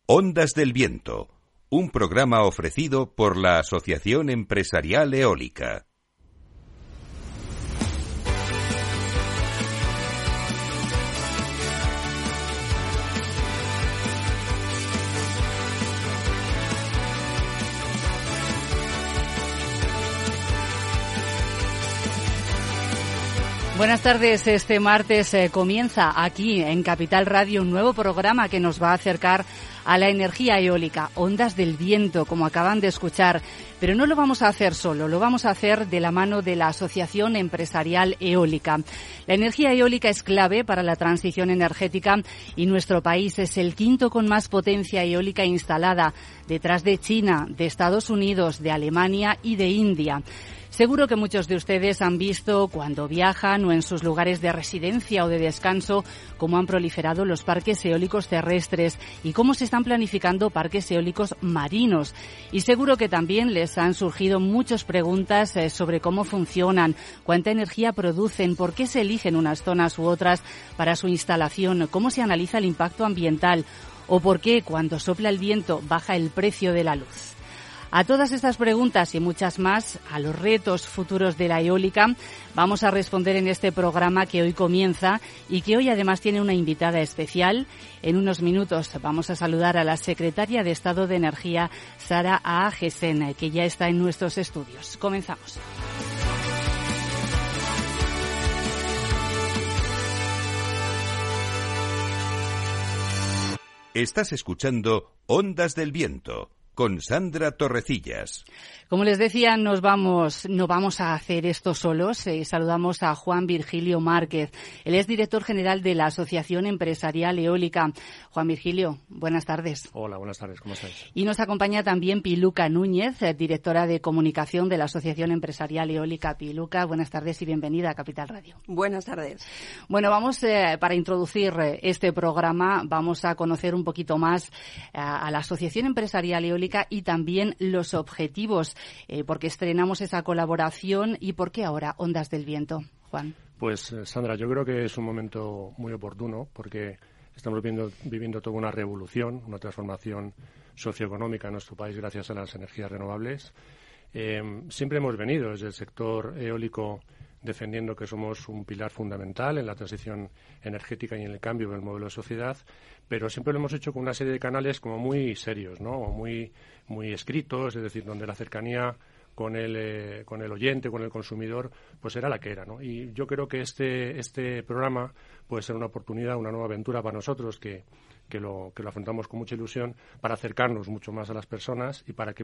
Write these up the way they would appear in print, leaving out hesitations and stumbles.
Ondas del Viento, un programa ofrecido por la Asociación Empresarial Eólica. Buenas tardes. Este martes comienza aquí en Capital Radio un nuevo programa que nos va a acercar a la energía eólica, Ondas del Viento, como acaban de escuchar. Pero no lo vamos a hacer solo, lo vamos a hacer de la mano de la Asociación Empresarial Eólica. La energía eólica es clave para la transición energética y nuestro país es el quinto con más potencia eólica instalada, detrás de China, de Estados Unidos, de Alemania y de India. Seguro que muchos de ustedes han visto cuando viajan o en sus lugares de residencia o de descanso cómo han proliferado los parques eólicos terrestres y cómo se están planificando parques eólicos marinos. Y seguro que también les han surgido muchas preguntas sobre cómo funcionan, cuánta energía producen, por qué se eligen unas zonas u otras para su instalación, cómo se analiza el impacto ambiental o por qué cuando sopla el viento baja el precio de la luz. A todas estas preguntas y muchas más, a los retos futuros de la eólica, vamos a responder en este programa que hoy comienza y que hoy además tiene una invitada especial. En unos minutos vamos a saludar a la secretaria de Estado de Energía, Sara Aagesen, que ya está en nuestros estudios. Comenzamos. Estás escuchando Ondas del Viento con Sandra Torrecillas. Como les decía, no vamos a hacer esto solos. Saludamos a Juan Virgilio Márquez. Él es director general de la Asociación Empresarial Eólica. Juan Virgilio, buenas tardes. Hola, buenas tardes. ¿Cómo estáis? Y nos acompaña también Piluca Núñez, directora de comunicación de la Asociación Empresarial Eólica. Piluca, buenas tardes y bienvenida a Capital Radio. Buenas tardes. Bueno, vamos para introducir este programa, vamos a conocer un poquito más a la Asociación Empresarial Eólica y también los objetivos. Porque estrenamos esa colaboración y por qué ahora Ondas del Viento, Juan. Pues Sandra, yo creo que es un momento muy oportuno porque estamos viviendo toda una revolución, una transformación socioeconómica en nuestro país gracias a las energías renovables. Siempre hemos venido desde el sector eólico defendiendo que somos un pilar fundamental en la transición energética y en el cambio del modelo de sociedad, pero siempre lo hemos hecho con una serie de canales como muy serios, ¿no? O muy escritos, es decir, donde la cercanía con el oyente, con el consumidor, pues era la que era, ¿no? Y yo creo que este programa puede ser una oportunidad, una nueva aventura para nosotros que lo afrontamos con mucha ilusión para acercarnos mucho más a las personas y para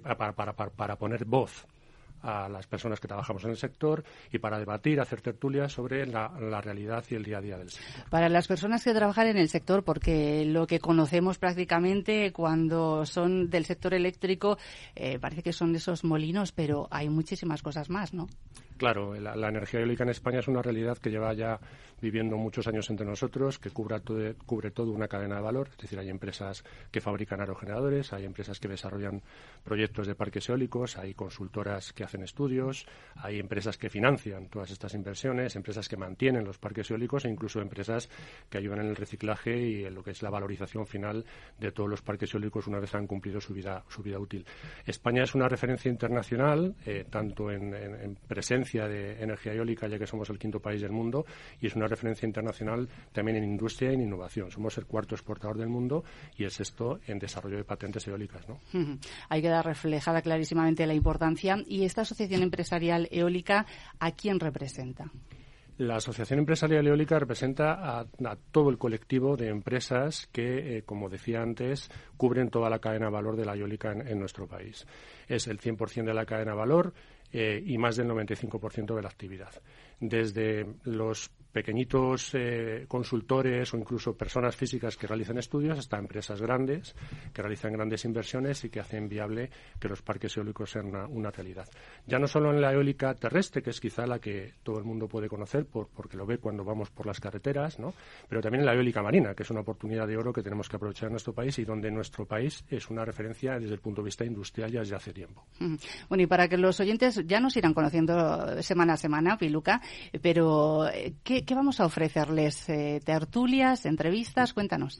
poner voz a las personas que trabajamos en el sector y para debatir, hacer tertulias sobre la realidad y el día a día del sector. Para las personas que trabajan en el sector, porque lo que conocemos prácticamente cuando son del sector eléctrico parece que son esos molinos, pero hay muchísimas cosas más, ¿no? Claro, la energía eólica en España es una realidad que lleva ya viviendo muchos años entre nosotros, que cubre toda una cadena de valor. Es decir, hay empresas que fabrican aerogeneradores, hay empresas que desarrollan proyectos de parques eólicos, hay consultoras que hacen estudios, hay empresas que financian todas estas inversiones, empresas que mantienen los parques eólicos e incluso empresas que ayudan en el reciclaje y en lo que es la valorización final de todos los parques eólicos una vez han cumplido su vida útil. España es una referencia internacional, tanto en presencia de energía eólica, ya que somos el quinto país del mundo, y es una referencia internacional también en industria y en innovación. Somos el cuarto exportador del mundo y el sexto en desarrollo de patentes eólicas, ¿no? Hay que dar reflejada clarísimamente la importancia. ¿Y esta Asociación Empresarial Eólica a quién representa? La Asociación Empresarial Eólica representa a todo el colectivo de empresas que, como decía antes, cubren toda la cadena de valor de la eólica en nuestro país. Es el 100% de la cadena de valor y más del 95% de la actividad. Desde los pequeñitos consultores o incluso personas físicas que realizan estudios hasta empresas grandes que realizan grandes inversiones y que hacen viable que los parques eólicos sean una realidad. Ya no solo en la eólica terrestre, que es quizá la que todo el mundo puede conocer porque lo ve cuando vamos por las carreteras, ¿no? Pero también en la eólica marina, que es una oportunidad de oro que tenemos que aprovechar en nuestro país y donde nuestro país es una referencia desde el punto de vista industrial ya desde hace tiempo. Bueno, y para que los oyentes ya nos irán conociendo semana a semana, Piluca, pero ¿qué vamos a ofrecerles? ¿Tertulias, entrevistas? Cuéntanos.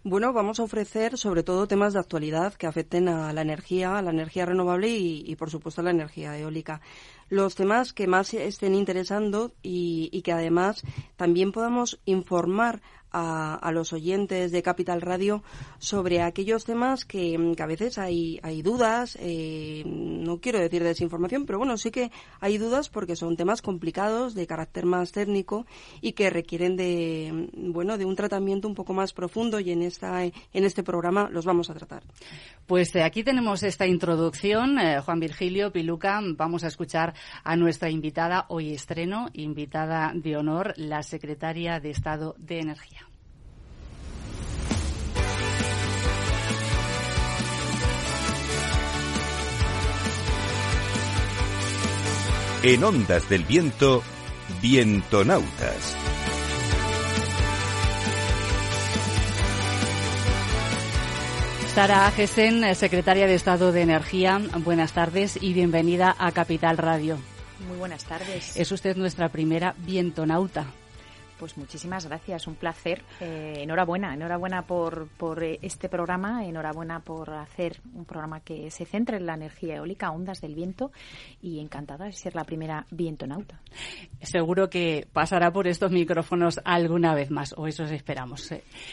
Bueno, vamos a ofrecer sobre todo temas de actualidad que afecten a la energía renovable y por supuesto a la energía eólica. Los temas que más estén interesando y que además también podamos informar a los oyentes de Capital Radio sobre aquellos temas que a veces hay dudas, no quiero decir desinformación, pero bueno, sí que hay dudas porque son temas complicados, de carácter más técnico y que requieren de un tratamiento un poco más profundo, y en este programa los vamos a tratar. Pues aquí tenemos esta introducción. Juan Virgilio, Piluca, vamos a escuchar a nuestra invitada, hoy estreno, invitada de honor, la secretaria de Estado de Energía. En Ondas del Viento, Vientonautas. Sara Agesen, secretaria de Estado de Energía, buenas tardes y bienvenida a Capital Radio. Muy buenas tardes. Es usted nuestra primera vientonauta. Pues muchísimas gracias, un placer. Enhorabuena por este programa, enhorabuena por hacer un programa que se centre en la energía eólica, Ondas del Viento, y encantada de ser la primera vientonauta. Seguro que pasará por estos micrófonos alguna vez más, o eso esperamos.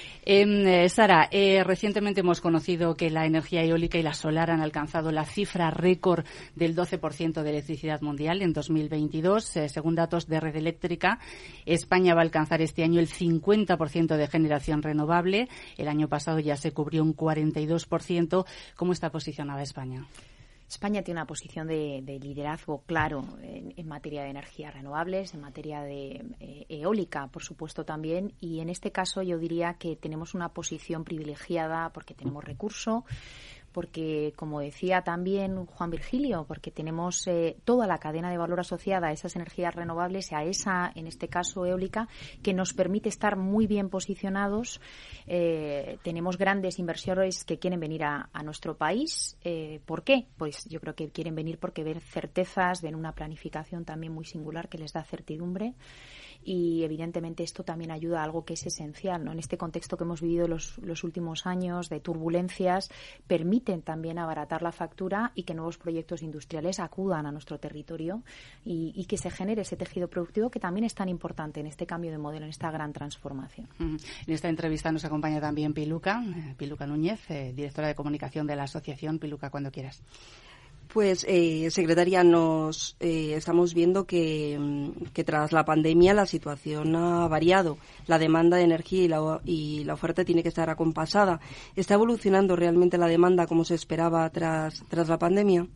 Sara, recientemente hemos conocido que la energía eólica y la solar han alcanzado la cifra récord del 12% de electricidad mundial en 2022. Según datos de Red Eléctrica, España va a alcanzar este año el 50% de generación renovable. El año pasado ya se cubrió un 42%. ¿Cómo está posicionada España? España tiene una posición de liderazgo claro en materia de energías renovables, en materia de eólica, por supuesto, también. Y en este caso yo diría que tenemos una posición privilegiada porque tenemos recurso, porque, como decía también Juan Virgilio, porque tenemos toda la cadena de valor asociada a esas energías renovables, a esa, en este caso, eólica, que nos permite estar muy bien posicionados. Tenemos grandes inversores que quieren venir a nuestro país. ¿Por qué? Pues yo creo que quieren venir porque ven certezas, ven una planificación también muy singular que les da certidumbre. Y evidentemente esto también ayuda a algo que es esencial, ¿no? En este contexto que hemos vivido los últimos años de turbulencias, permiten también abaratar la factura y que nuevos proyectos industriales acudan a nuestro territorio y que se genere ese tejido productivo que también es tan importante en este cambio de modelo, en esta gran transformación. En esta entrevista nos acompaña también Piluca Núñez, directora de comunicación de la asociación. Piluca, cuando quieras. Pues, secretaria, estamos viendo que tras la pandemia la situación ha variado. La demanda de energía y la oferta tiene que estar acompasada. ¿Está evolucionando realmente la demanda como se esperaba tras la pandemia?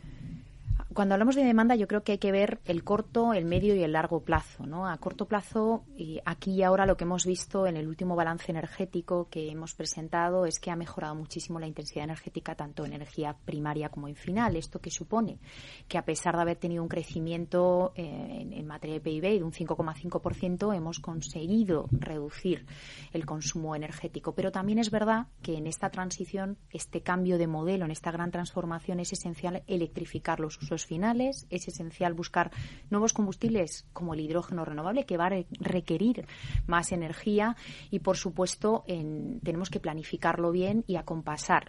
Cuando hablamos de demanda, yo creo que hay que ver el corto, el medio y el largo plazo, ¿no? A corto plazo, y aquí y ahora lo que hemos visto en el último balance energético que hemos presentado es que ha mejorado muchísimo la intensidad energética, tanto en energía primaria como en final. ¿Esto qué supone? Que a pesar de haber tenido un crecimiento en materia de PIB de un 5,5%, hemos conseguido reducir el consumo energético. Pero también es verdad que en esta transición, este cambio de modelo, en esta gran transformación, es esencial electrificar los usos finales, es esencial buscar nuevos combustibles como el hidrógeno renovable, que va a requerir más energía, y por supuesto tenemos que planificarlo bien y acompasar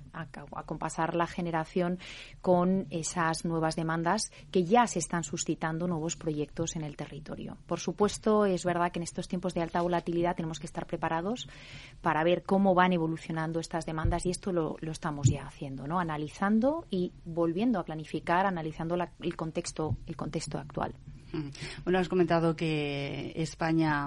la generación con esas nuevas demandas que ya se están suscitando nuevos proyectos en el territorio. Por supuesto, es verdad que en estos tiempos de alta volatilidad tenemos que estar preparados para ver cómo van evolucionando estas demandas, y esto lo estamos ya haciendo, ¿no? Analizando y volviendo a planificar, analizando el contexto actual. Bueno, has comentado que España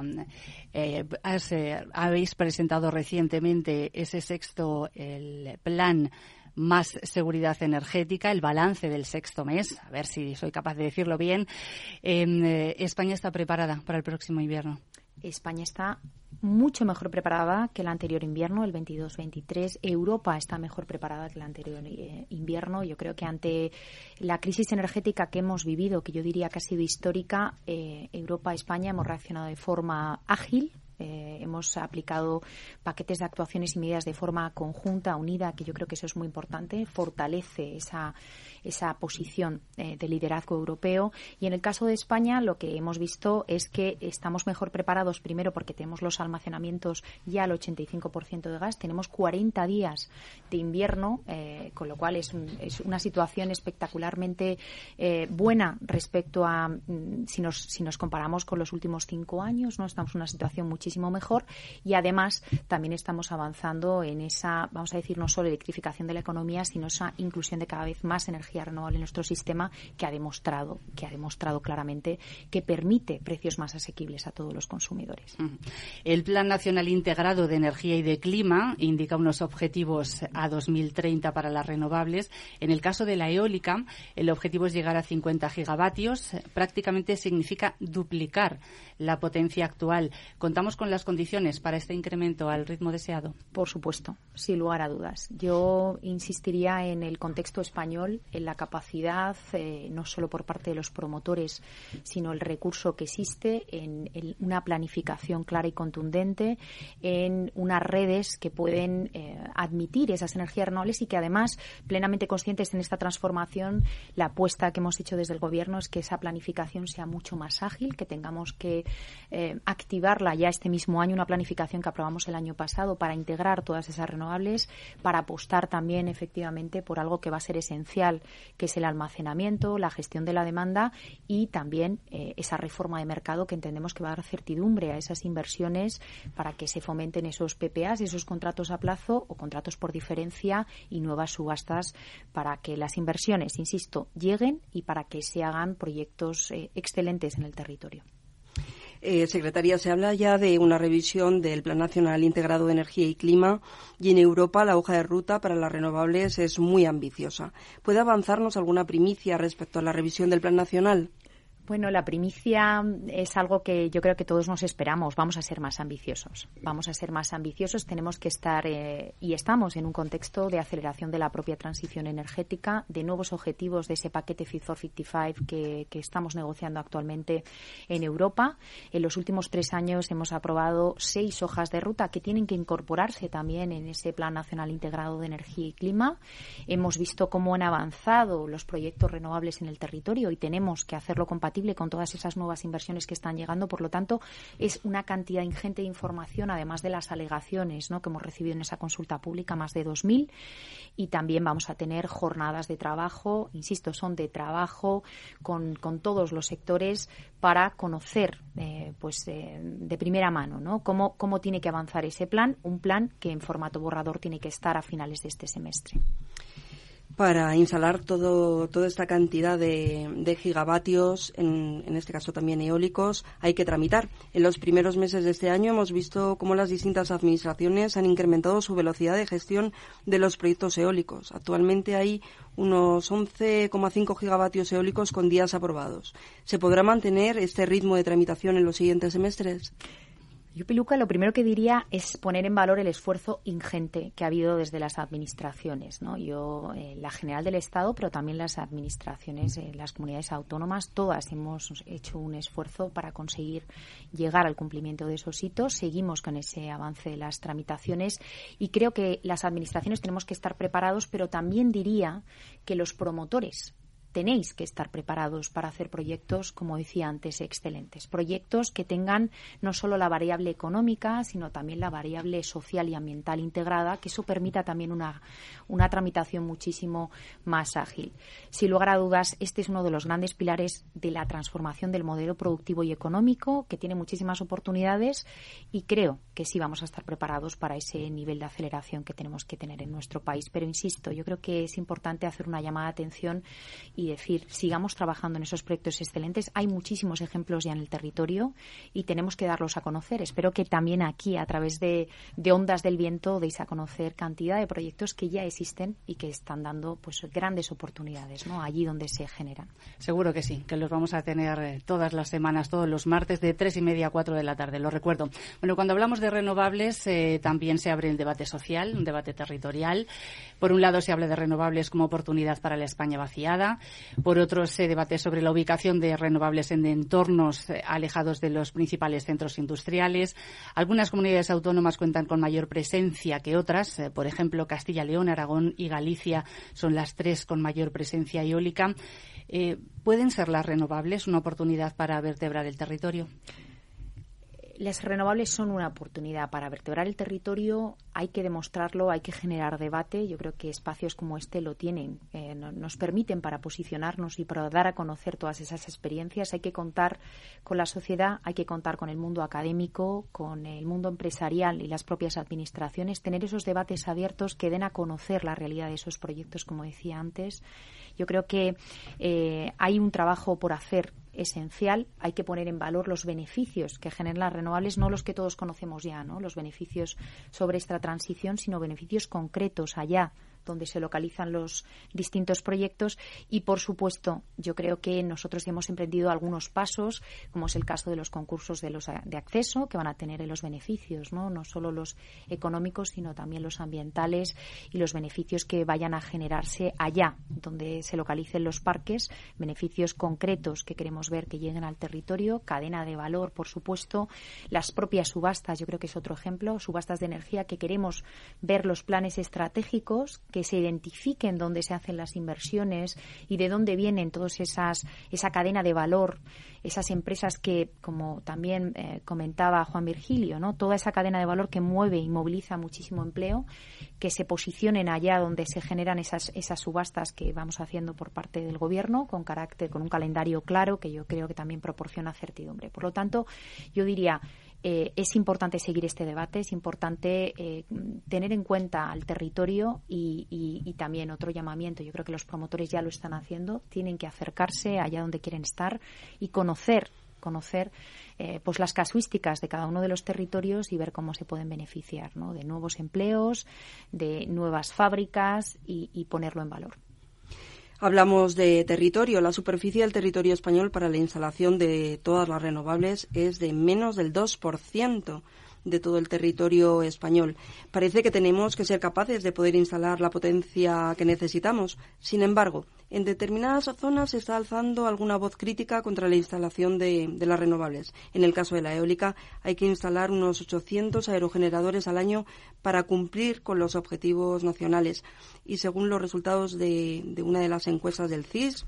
habéis presentado recientemente ese el plan Más Seguridad Energética, el balance del sexto mes, a ver si soy capaz de decirlo bien. ¿España está preparada para el próximo invierno? España está mucho mejor preparada que el anterior invierno, el 22-23. Europa está mejor preparada que el anterior invierno. Yo creo que ante la crisis energética que hemos vivido, que yo diría que ha sido histórica, Europa y España hemos reaccionado de forma ágil, Hemos aplicado paquetes de actuaciones y medidas de forma conjunta, unida, que yo creo que eso es muy importante, fortalece esa posición de liderazgo europeo. Y en el caso de España, lo que hemos visto es que estamos mejor preparados, primero porque tenemos los almacenamientos ya al 85% de gas, tenemos 40 días de invierno, con lo cual es una situación espectacularmente buena respecto a si nos comparamos con los últimos 5 años, ¿no? Estamos en una situación muchísimo mejor y además también estamos avanzando en esa, vamos a decir, no solo electrificación de la economía, sino esa inclusión de cada vez más energía renovable en nuestro sistema que ha demostrado claramente que permite precios más asequibles a todos los consumidores. El Plan Nacional Integrado de Energía y de Clima indica unos objetivos a 2030 para las renovables. En el caso de la eólica, el objetivo es llegar a 50 gigavatios. Prácticamente significa duplicar la potencia actual. ¿Contamos con las condiciones para este incremento al ritmo deseado? Por supuesto, sin lugar a dudas. Yo insistiría en el contexto español, en la capacidad, no solo por parte de los promotores, sino el recurso que existe, en una planificación clara y contundente, en unas redes que pueden admitir esas energías renovables y que además, plenamente conscientes en esta transformación, la apuesta que hemos hecho desde el Gobierno es que esa planificación sea mucho más ágil, que tengamos que activarla ya este mismo año, una planificación que aprobamos el año pasado para integrar todas esas renovables, para apostar también efectivamente por algo que va a ser esencial, que es el almacenamiento, la gestión de la demanda y también esa reforma de mercado que entendemos que va a dar certidumbre a esas inversiones para que se fomenten esos PPAs, esos contratos a plazo o contratos por diferencia y nuevas subastas para que las inversiones, insisto, lleguen y para que se hagan proyectos excelentes en el territorio. Secretaria, se habla ya de una revisión del Plan Nacional Integrado de Energía y Clima y en Europa la hoja de ruta para las renovables es muy ambiciosa. ¿Puede avanzarnos alguna primicia respecto a la revisión del Plan Nacional? Bueno, la primicia es algo que yo creo que todos nos esperamos. Vamos a ser más ambiciosos. Tenemos que estar y estamos en un contexto de aceleración de la propia transición energética, de nuevos objetivos de ese paquete Fit for 55 que estamos negociando actualmente en Europa. En los últimos 3 años hemos aprobado 6 hojas de ruta que tienen que incorporarse también en ese Plan Nacional Integrado de Energía y Clima. Hemos visto cómo han avanzado los proyectos renovables en el territorio y tenemos que hacerlo compatible con todas esas nuevas inversiones que están llegando. Por lo tanto, es una cantidad ingente de información, además de las alegaciones, ¿no?, que hemos recibido en esa consulta pública, más de 2.000. Y también vamos a tener jornadas de trabajo, insisto, son de trabajo con todos los sectores para conocer de primera mano, ¿no?, cómo tiene que avanzar ese plan, un plan que en formato borrador tiene que estar a finales de este semestre. Para instalar toda esta cantidad de gigavatios, en este caso también eólicos, hay que tramitar. En los primeros meses de este año hemos visto cómo las distintas administraciones han incrementado su velocidad de gestión de los proyectos eólicos. Actualmente hay unos 11,5 gigavatios eólicos con días aprobados. ¿Se podrá mantener este ritmo de tramitación en los siguientes semestres? Yo, Piluca, lo primero que diría es poner en valor el esfuerzo ingente que ha habido desde las administraciones, ¿no? La General del Estado, pero también las administraciones, las comunidades autónomas, todas hemos hecho un esfuerzo para conseguir llegar al cumplimiento de esos hitos. Seguimos con ese avance de las tramitaciones y creo que las administraciones tenemos que estar preparados, pero también diría que los promotores tenéis que estar preparados para hacer proyectos, como decía antes, excelentes. Proyectos que tengan no solo la variable económica, sino también la variable social y ambiental integrada, que eso permita también una tramitación muchísimo más ágil. Sin lugar a dudas, este es uno de los grandes pilares de la transformación del modelo productivo y económico, que tiene muchísimas oportunidades y creo que sí vamos a estar preparados para ese nivel de aceleración que tenemos que tener en nuestro país. Pero insisto, yo creo que es importante hacer una llamada de atención y decir, sigamos trabajando en esos proyectos excelentes. Hay muchísimos ejemplos ya en el territorio y tenemos que darlos a conocer. Espero que también aquí, a través de Ondas del Viento, deis a conocer cantidad de proyectos que ya existen y que están dando grandes oportunidades, ¿no?, allí donde se generan. Seguro que sí, que los vamos a tener todas las semanas, todos los martes, de 3:30 a 4 de la tarde, lo recuerdo. Bueno, cuando hablamos de renovables, también se abre el debate social, un debate territorial. Por un lado, se habla de renovables como oportunidad para la España vaciada. Por otro, se debate sobre la ubicación de renovables en entornos alejados de los principales centros industriales. Algunas comunidades autónomas cuentan con mayor presencia que otras. Por ejemplo, Castilla y León, Aragón y Galicia son las 3 con mayor presencia eólica. ¿Pueden ser las renovables una oportunidad para vertebrar el territorio? Las renovables son una oportunidad para vertebrar el territorio, hay que demostrarlo, hay que generar debate. Yo creo que espacios como este lo tienen, nos permiten para posicionarnos y para dar a conocer todas esas experiencias. Hay que contar con la sociedad, hay que contar con el mundo académico, con el mundo empresarial y las propias administraciones, tener esos debates abiertos que den a conocer la realidad de esos proyectos, como decía antes. Yo creo que hay un trabajo por hacer esencial. Hay que poner en valor los beneficios que generan las renovables, no los que todos conocemos ya, ¿no? Los beneficios sobre esta transición, sino beneficios concretos allá donde se localizan los distintos proyectos y, por supuesto, yo creo que nosotros hemos emprendido algunos pasos, como es el caso de los concursos de acceso, que van a tener los beneficios, no solo los económicos, sino también los ambientales y los beneficios que vayan a generarse allá donde se localicen los parques, beneficios concretos que queremos ver que lleguen al territorio, cadena de valor, por supuesto, las propias subastas, yo creo que es otro ejemplo, subastas de energía, que queremos ver los planes estratégicos, que se identifiquen dónde se hacen las inversiones y de dónde vienen todas esa cadena de valor, esas empresas que, como también comentaba Juan Virgilio, ¿no? Toda esa cadena de valor que mueve y moviliza muchísimo empleo, que se posicionen allá donde se generan esas subastas que vamos haciendo por parte del Gobierno, con un calendario claro, que yo creo que también proporciona certidumbre. Por lo tanto, yo diría, es importante seguir este debate, es importante tener en cuenta al territorio y también otro llamamiento. Yo creo que los promotores ya lo están haciendo, tienen que acercarse allá donde quieren estar y conocer pues las casuísticas de cada uno de los territorios y ver cómo se pueden beneficiar, ¿no? De nuevos empleos, de nuevas fábricas y ponerlo en valor. Hablamos de territorio. La superficie del territorio español para la instalación de todas las renovables es de menos del 2% de todo el territorio español. Parece que tenemos que ser capaces de poder instalar la potencia que necesitamos. Sin embargo, en determinadas zonas se está alzando alguna voz crítica contra la instalación de las renovables. En el caso de la eólica, hay que instalar unos 800 aerogeneradores al año para cumplir con los objetivos nacionales. Y según los resultados de una de las encuestas del CIS,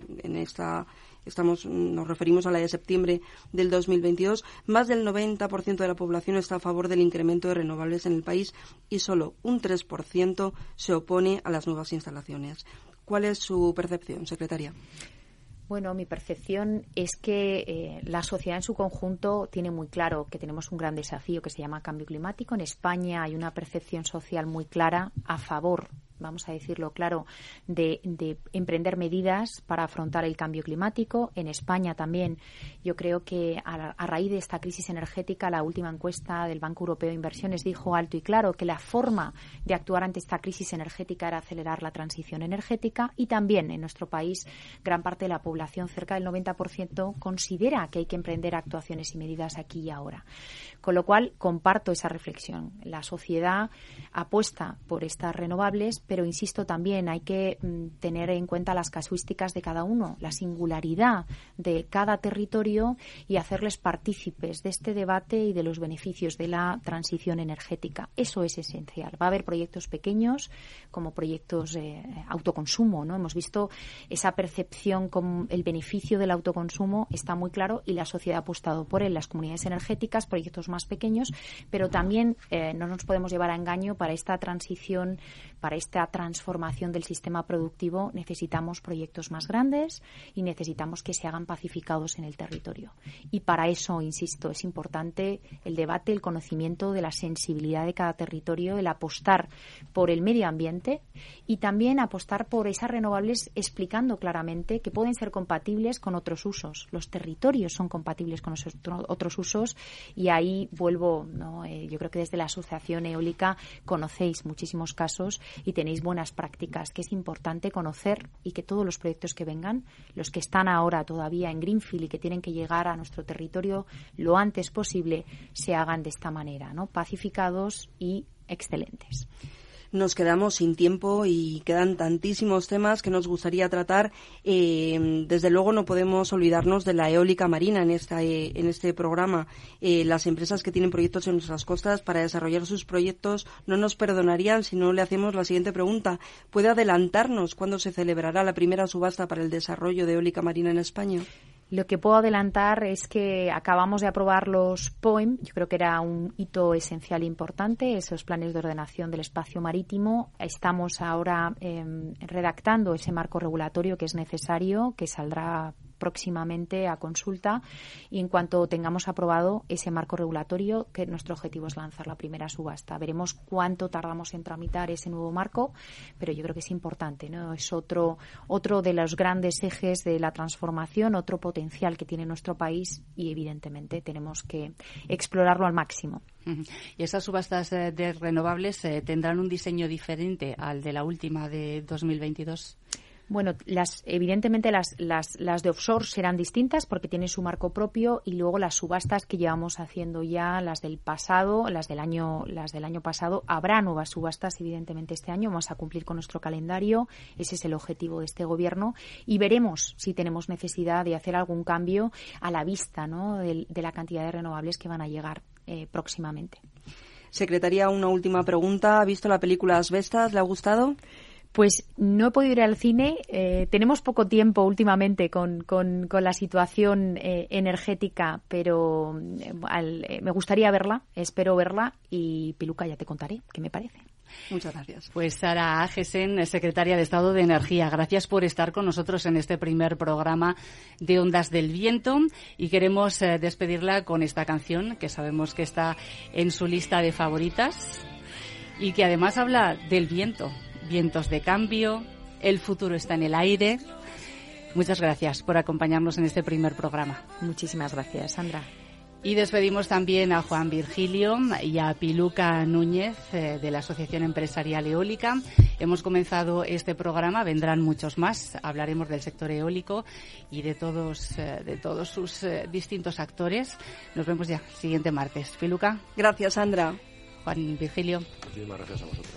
nos referimos a la de septiembre del 2022, más del 90% de la población está a favor del incremento de renovables en el país y solo un 3% se opone a las nuevas instalaciones. ¿Cuál es su percepción, secretaria? Bueno, mi percepción es que la sociedad en su conjunto tiene muy claro que tenemos un gran desafío que se llama cambio climático. En España hay una percepción social muy clara a favor, vamos a decirlo claro, de emprender medidas para afrontar el cambio climático. En España también yo creo que a raíz de esta crisis energética, la última encuesta del Banco Europeo de Inversiones dijo alto y claro que la forma de actuar ante esta crisis energética era acelerar la transición energética y también en nuestro país gran parte de la población, cerca del 90%, considera que hay que emprender actuaciones y medidas aquí y ahora. Con lo cual comparto esa reflexión. La sociedad apuesta por estas renovables, pero insisto también hay que tener en cuenta las casuísticas de cada uno, la singularidad de cada territorio y hacerles partícipes de este debate y de los beneficios de la transición energética. Eso es esencial. Va a haber proyectos pequeños como proyectos de autoconsumo, ¿no? Hemos visto esa percepción como el beneficio del autoconsumo está muy claro y la sociedad ha apostado por él. Las comunidades energéticas, proyectos más pequeños, pero también no nos podemos llevar a engaño. Para esta transición, para esta transformación del sistema productivo necesitamos proyectos más grandes y necesitamos que se hagan pacificados en el territorio. Y para eso, insisto, es importante el debate, el conocimiento de la sensibilidad de cada territorio, el apostar por el medio ambiente y también apostar por esas renovables explicando claramente que pueden ser compatibles con otros usos. Los territorios son compatibles con otros usos y ahí vuelvo, ¿no? Yo creo que desde la Asociación Eólica conocéis muchísimos casos y tenéis buenas prácticas que es importante conocer y que todos los proyectos que vengan, los que están ahora todavía en Greenfield y que tienen que llegar a nuestro territorio lo antes posible, se hagan de esta manera, ¿no? Pacificados y excelentes. nos quedamos sin tiempo y quedan tantísimos temas que nos gustaría tratar. Desde luego no podemos olvidarnos de la eólica marina en este programa. Las empresas que tienen proyectos en nuestras costas, para desarrollar sus proyectos no nos perdonarían si no le hacemos la siguiente pregunta. ¿Puede adelantarnos cuándo se celebrará la primera subasta para el desarrollo de eólica marina en España? Lo que puedo adelantar es que acabamos de aprobar los POEM. Yo creo que era un hito esencial e importante, esos planes de ordenación del espacio marítimo. Estamos ahora redactando ese marco regulatorio que es necesario, que saldrá próximamente a consulta, y en cuanto tengamos aprobado ese marco regulatorio, que nuestro objetivo es lanzar la primera subasta. Veremos cuánto tardamos en tramitar ese nuevo marco, pero yo creo que es importante, ¿no? Es otro de los grandes ejes de la transformación, otro potencial que tiene nuestro país, y evidentemente tenemos que explorarlo al máximo. ¿Y esas subastas de renovables tendrán un diseño diferente al de la última de 2022? Bueno, evidentemente las de offshore serán distintas porque tienen su marco propio, y luego las subastas que llevamos haciendo ya, las del año pasado, habrá nuevas subastas evidentemente este año. Vamos a cumplir con nuestro calendario, ese es el objetivo de este gobierno, y veremos si tenemos necesidad de hacer algún cambio a la vista, ¿no?, de la cantidad de renovables que van a llegar próximamente. Secretaria, una última pregunta. ¿Ha visto la película Asbestas? ¿Le ha gustado? Pues no he podido ir al cine. Tenemos poco tiempo últimamente con la situación energética, pero me gustaría verla, espero verla, y Piluca, ya te contaré qué me parece. Muchas gracias. Pues Sara Agesen, secretaria de Estado de Energía, gracias por estar con nosotros en este primer programa de Ondas del Viento, y queremos despedirla con esta canción que sabemos que está en su lista de favoritas y que además habla del viento. Vientos de cambio, el futuro está en el aire. Muchas gracias por acompañarnos en este primer programa. Muchísimas gracias, Sandra. Y despedimos también a Juan Virgilio y a Piluca Núñez de la Asociación Empresarial Eólica. Hemos comenzado este programa, vendrán muchos más. Hablaremos del sector eólico y de todos sus distintos actores. Nos vemos ya el siguiente martes. Piluca. Gracias, Sandra. Juan Virgilio. Muchísimas gracias a vosotros.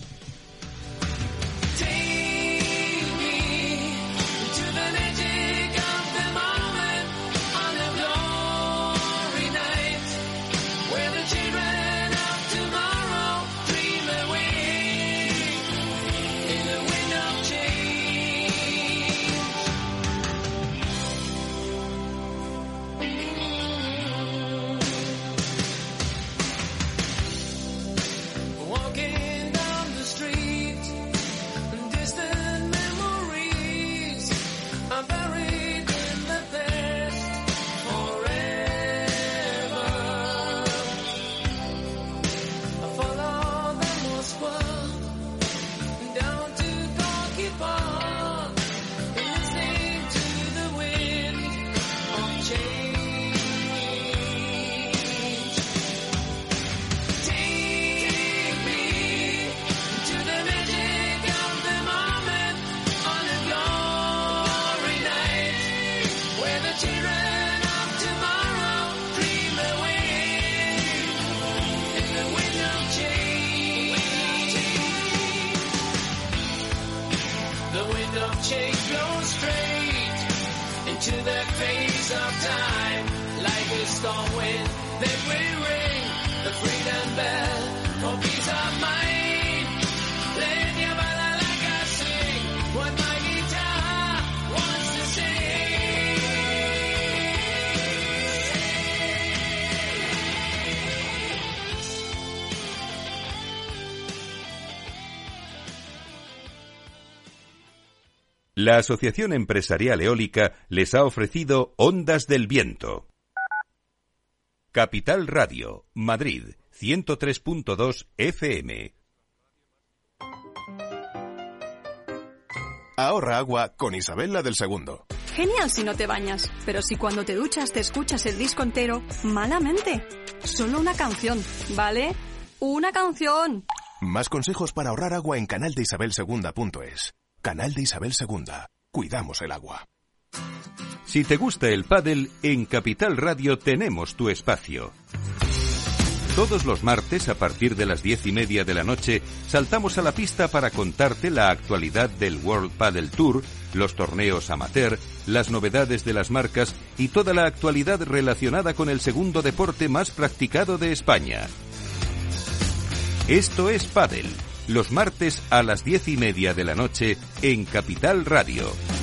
La Asociación Empresarial Eólica les ha ofrecido Ondas del Viento. Capital Radio, Madrid, 103.2 FM. Ahorra agua con Isabel la del Segundo. Genial si no te bañas, pero si cuando te duchas te escuchas el disco entero, malamente. Solo una canción, ¿vale? ¡Una canción! Más consejos para ahorrar agua en canaldeisabelsegunda.es. Canal de Isabel Segunda. Cuidamos el agua. Si te gusta el pádel, en Capital Radio tenemos tu espacio. Todos los martes, a partir de las 10:30 de la noche, saltamos a la pista para contarte la actualidad del World Padel Tour, los torneos amateur, las novedades de las marcas y toda la actualidad relacionada con el segundo deporte más practicado de España. Esto es Padel, los martes a las 10:30 de la noche en Capital Radio.